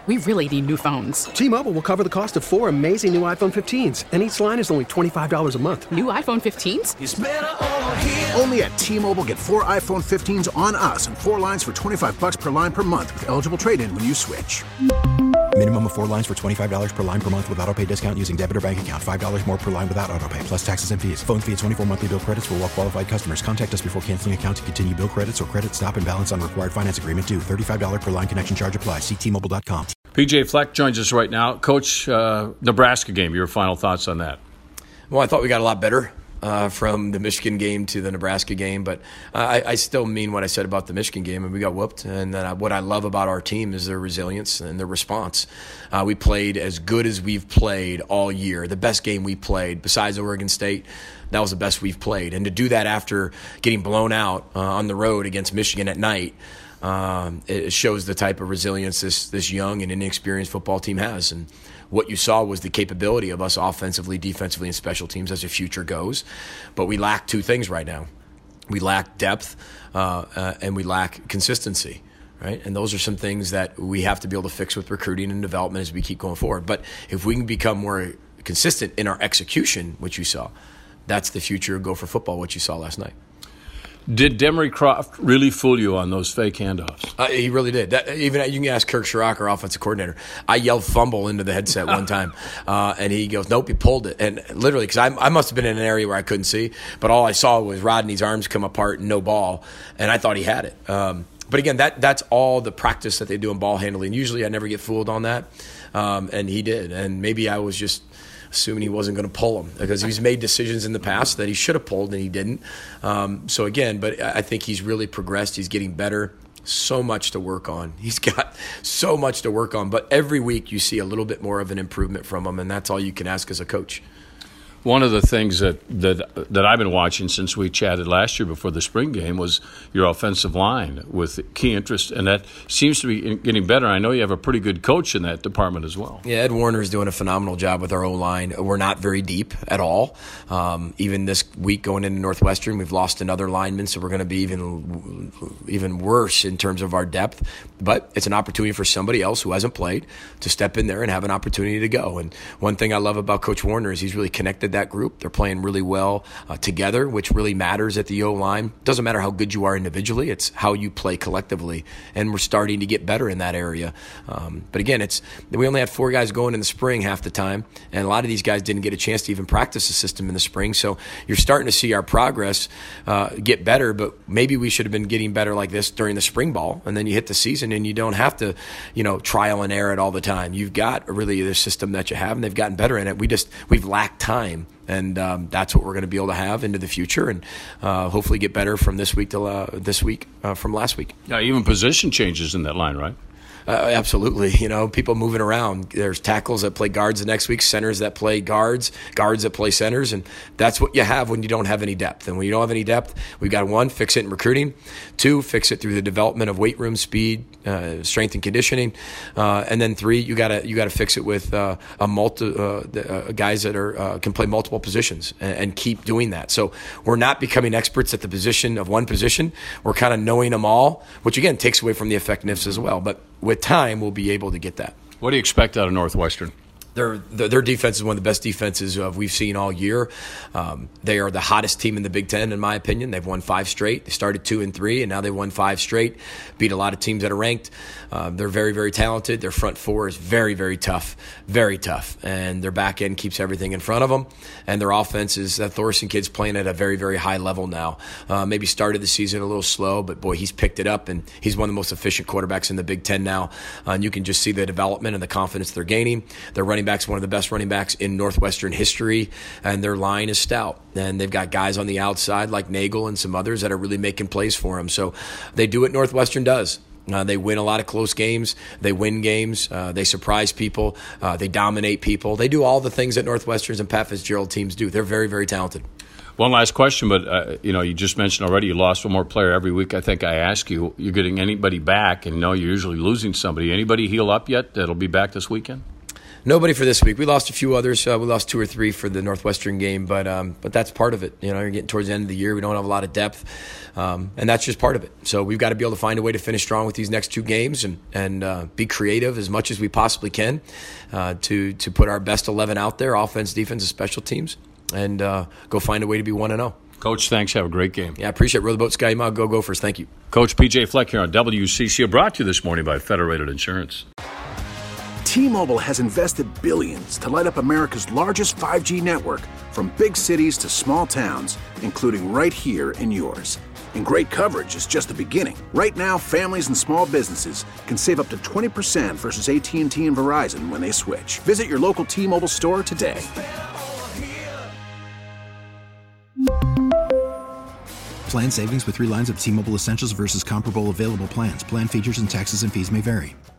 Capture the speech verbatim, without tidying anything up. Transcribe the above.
We really need new phones. T-Mobile will cover the cost of four amazing new iPhone fifteens, and each line is only twenty-five dollars a month. New iPhone fifteens? It's better over here. Only at T-Mobile, get four iPhone fifteens on us and four lines for twenty-five dollars per line per month with eligible trade-in when you switch. Minimum of four lines for twenty-five dollars per line per month with autopay discount using debit or bank account. five dollars more per line without autopay, plus taxes and fees. Phone fee at twenty-four monthly bill credits for well-qualified customers. Contact us before canceling account to continue bill credits or credit stop and balance on required finance agreement due. thirty-five dollars per line connection charge applies. See T Mobile dot com. P J Fleck joins us right now. Coach, uh, Nebraska game, your final thoughts on that? Well, I thought we got a lot better uh, from the Michigan game to the Nebraska game, but I, I still mean what I said about the Michigan game, and we got whooped. And uh, what I love about our team is their resilience and their response. Uh, we played as good as we've played all year, the best game we played, besides Oregon State. That was the best we've played. And to do that after getting blown out uh, on the road against Michigan at night, Um, it shows the type of resilience this this young and inexperienced football team has. And what you saw was the capability of us offensively, defensively, and special teams as the future goes. But we lack two things right now. We lack depth uh, uh, and we lack consistency. Right? And those are some things that we have to be able to fix with recruiting and development as we keep going forward. But if we can become more consistent in our execution, which you saw, that's the future of Gopher football, what you saw last night. Did Demery Croft really fool you on those fake handoffs? Uh, he really did. That, even you can ask Kirk Schrock, our offensive coordinator. I yelled fumble into the headset one time, uh, and he goes, "Nope, he pulled it." And literally, because I, I must have been in an area where I couldn't see, but all I saw was Rodney's arms come apart and no ball, and I thought he had it. Um, but again, that that's all the practice that they do in ball handling. Usually, I never get fooled on that, um, and he did. And maybe I was just assuming he wasn't going to pull him because he's made decisions in the past that he should have pulled and he didn't. Um, so again, but I think he's really progressed. He's getting better. So much to work on. He's got so much to work on. But every week you see a little bit more of an improvement from him, and that's all you can ask as a coach. One of the things that, that that I've been watching since we chatted last year before the spring game was your offensive line with key interest, and that seems to be getting better. I know you have a pretty good coach in that department as well. Yeah, Ed Warner is doing a phenomenal job with our O-line. We're not very deep at all. Um, even this week going into Northwestern, we've lost another lineman, so we're going to be even even worse in terms of our depth. But it's an opportunity for somebody else who hasn't played to step in there and have an opportunity to go. And one thing I love about Coach Warner is he's really connected that group. They're playing really well uh, together, which really matters at the O-line. Doesn't matter how good you are individually, it's how you play collectively. And we're starting to get better in that area. Um, but again, it's we only had four guys going in the spring half the time, and a lot of these guys didn't get a chance to even practice the system in the spring. So you're starting to see our progress uh, get better, but maybe we should have been getting better like this during the spring ball, and then you hit the season and you don't have to, you know, trial and error it all the time. You've got really the system that you have, and they've gotten better in it. We just, we've lacked time. And um, that's what we're going to be able to have into the future, and uh, hopefully get better from this week to uh, this week uh, from last week. Yeah, even position changes in that line, right? Uh, absolutely. You know, people moving around. There's tackles that play guards the next week, centers that play guards, guards that play centers, and that's what you have when you don't have any depth. And when you don't have any depth, we've got one, fix it in recruiting. Two, fix it through the development of weight room, speed, uh, strength and conditioning. Uh, and then three, you gotta you gotta fix it with uh, a multi uh, the, uh, guys that are uh, can play multiple positions and, and keep doing that. So we're not becoming experts at the position of one position. We're kind of knowing them all, which again takes away from the effectiveness as well. But with time, we'll be able to get that. What do you expect out of Northwestern? Their, their defense is one of the best defenses uh, we've seen all year. Um, they are the hottest team in the Big Ten, in my opinion. They've won five straight. They started two and three, and now they won five straight. Beat a lot of teams that are ranked. Uh, they're very, very talented. Their front four is very, very tough, very tough. And their back end keeps everything in front of them. And their offense is that Thorson kid's playing at a very, very high level now. Uh, maybe started the season a little slow, but boy, he's picked it up, and he's one of the most efficient quarterbacks in the Big Ten now. Uh, and you can just see the development and the confidence they're gaining. Their running back's one of the best running backs in Northwestern history, and their line is stout. And they've got guys on the outside like Nagel and some others that are really making plays for them. So they do what Northwestern does. Uh, they win a lot of close games. They win games. Uh, they surprise people. Uh, they dominate people. They do all the things that Northwestern's and Pat Fitzgerald teams do. They're very, very talented. One last question, but uh, you know, you just mentioned already you lost one more player every week. I think I ask you, you're getting anybody back, and no, you're usually losing somebody. Anybody heal up yet that'll be back this weekend? Nobody for this week. We lost a few others. Uh, we lost two or three for the Northwestern game, but um, but that's part of it. You know, you're getting towards the end of the year. We don't have a lot of depth, um, and that's just part of it. So we've got to be able to find a way to finish strong with these next two games and and uh, be creative as much as we possibly can uh, to to put our best eleven out there, offense, defense, and special teams, and uh, go find a way to be one and zero. Coach, thanks. Have a great game. Yeah, I appreciate it. Row the boat, Sky Mile. Go Gophers. Thank you. Coach P J Fleck here on W C C, brought to you this morning by Federated Insurance. T-Mobile has invested billions to light up America's largest five G network, from big cities to small towns, including right here in yours. And great coverage is just the beginning. Right now, families and small businesses can save up to twenty percent versus A T and T and Verizon when they switch. Visit your local T-Mobile store today. Plan savings with three lines of T-Mobile Essentials versus comparable available plans. Plan features and taxes and fees may vary.